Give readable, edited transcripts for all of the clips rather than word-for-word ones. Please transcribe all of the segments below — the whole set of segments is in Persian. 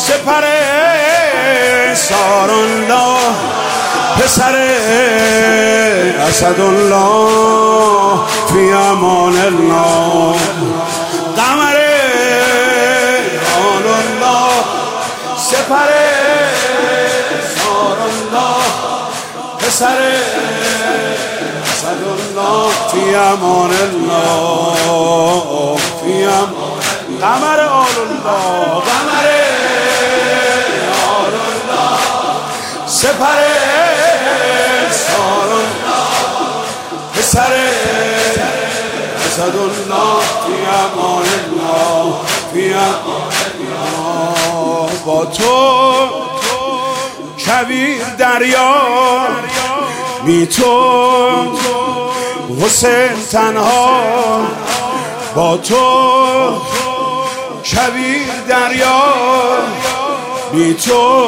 سپر سارالله پسر اسدالله فی امان الله قمر آلالله سپر سارالله پسر اسدالله فی امان الله فی امان قمر آلالله قمر آلالله سپر سارالله پسر اسدالله فی امان الله فی امان الله با تو کویر دریا بی تو حسین تنها با تو کویر دریا بی تو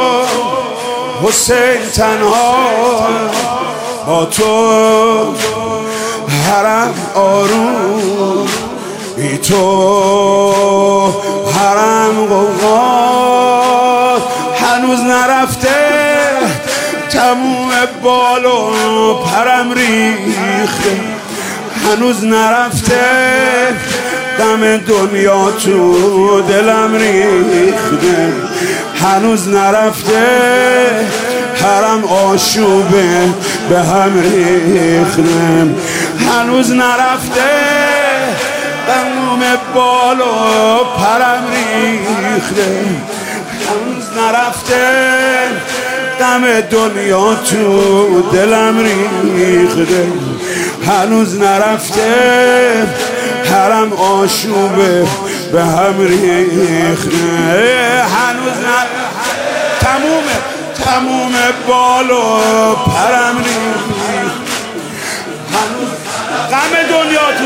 حسین تنها با تو حرم آروم بی تو حرم غوغا هنوز نرفته تموم بال و پرم ریخته هنوز نرفته دم دنیا تو دلم ریخته هنوز نرفته حرم آشوبه به هم ریخته هنوز نرفته دم بال و پرم ریخته هنوز نرفته دم دنیا تو دلم ریخته هنوز نرفته حرم آشوبه به هم ریخته هنوز نرفته تموم بال و پرم ریخته هنوز غم دنیا تو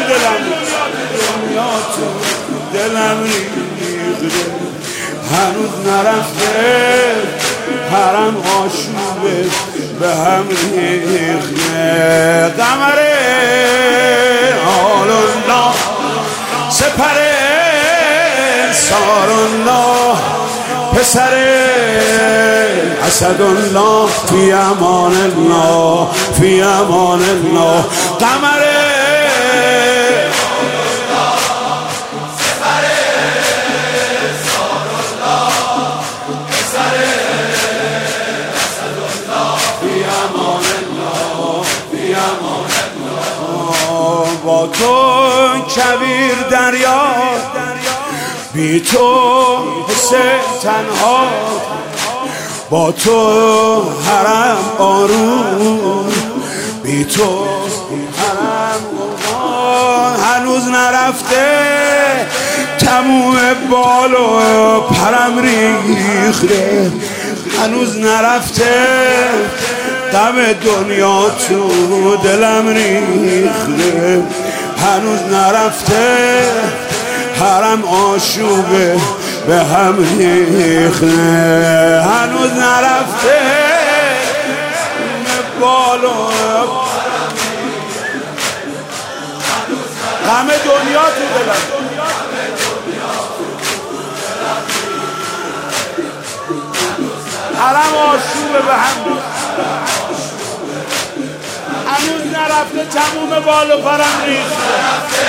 دلم ریخته هنوز نرفته حرم آشوبه به هم ریخته قمر آلالله سپر سارالله پسر اسدالله فی امان الله فی امان الله قمر با تو کویر دریا بی تو حسین تنها با تو حرم آروم بی تو حرم آروم هنوز نرفته تموم بال و پرم ریخته هنوز نرفته دم دنیا تو دلم ریخته هنوز نرفته حرم آشوبه به هم ریخته هنوز نرفته بالو غم دنیا تو دلم حرم آشوبه به هم هنوز نرفته تموم بال و پرم ریخته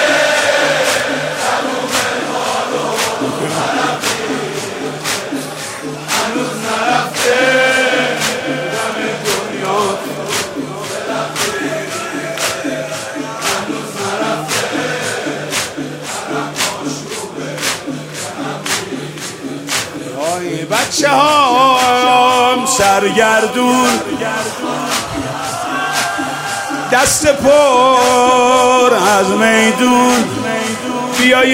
هنوز نرفته دم دنیا هنوز نرفته ای بچه هام سرگردون دست پر از میدون بیای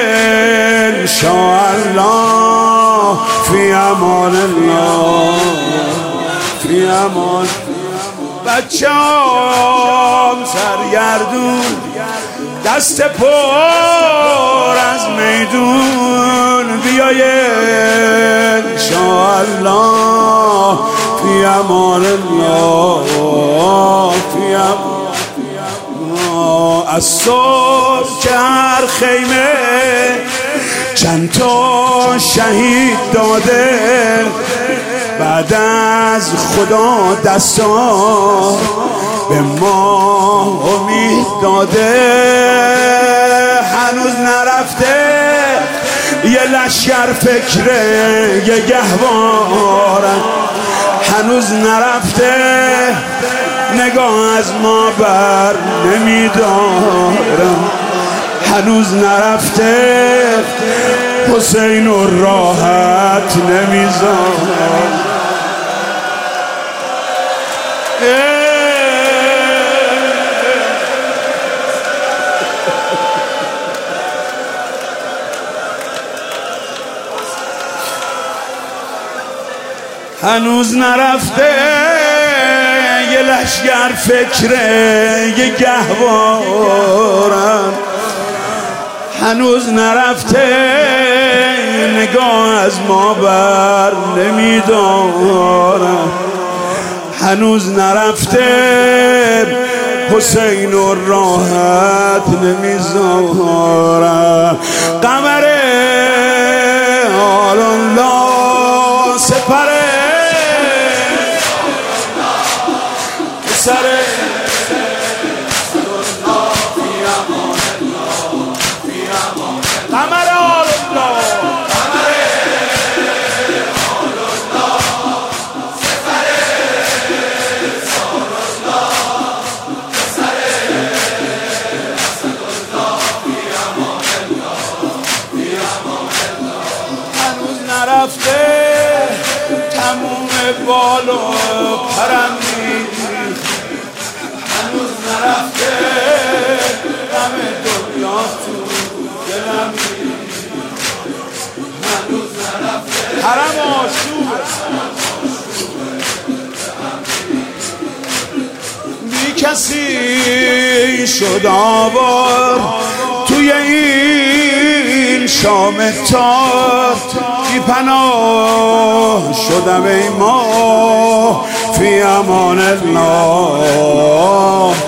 انشاءالله فی امان الله فی امان بچه‌ام سرگردون دست پر از میدون بیای انشاءالله فی امان الله فی امان از صبح که هر خیمه چند تا شهید داده بعد از خدا دستا به ما امید داده. هنوز نرفته یه لشکر فکره یه گهوارن، هنوز نرفته نگاه از ما بر نمیدارم، هنوز نرفته حسین و راحت نمیذارم. هنوز نرفته یه لشکر فکره یه گهوارن، هنوز نرفته نگاه از ما بر نمیدارم، هنوز نرفته حسین و راحت نمیذارم. قمر آل الله سپره سره قمر آل الله هنوز نرفته تموم بال و پرندی، هنوز نرفته غم دنیا تو دلم، هنوز نرفته حرم آشوب بی کسی شد آوار توی این شام تار، بی پناه شدم ای ما فی امان الله.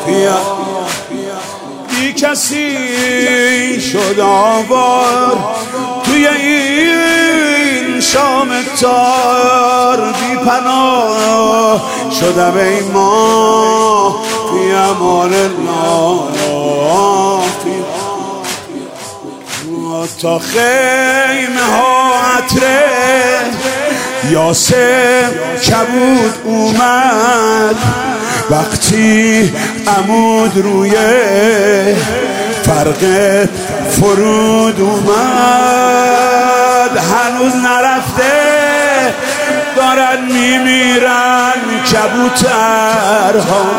بی کسی شد آوار توی این شام تار، بی پناه شدم ای ما فی امان الله. تا خیمه ها عطره یاسر کبود اومد، وقتی عمود روی فرق فرود اومد. هنوز نرفته دارن میمیرن کبوترها،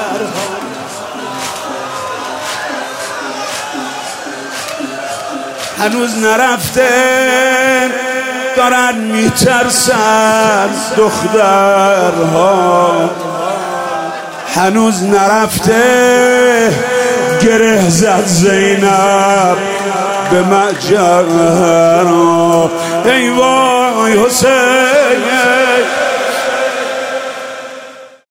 هنوز نرفته دارن میترسن دخترها، هنوز نرفته گره زد زینب به مجرها. ای وای حسین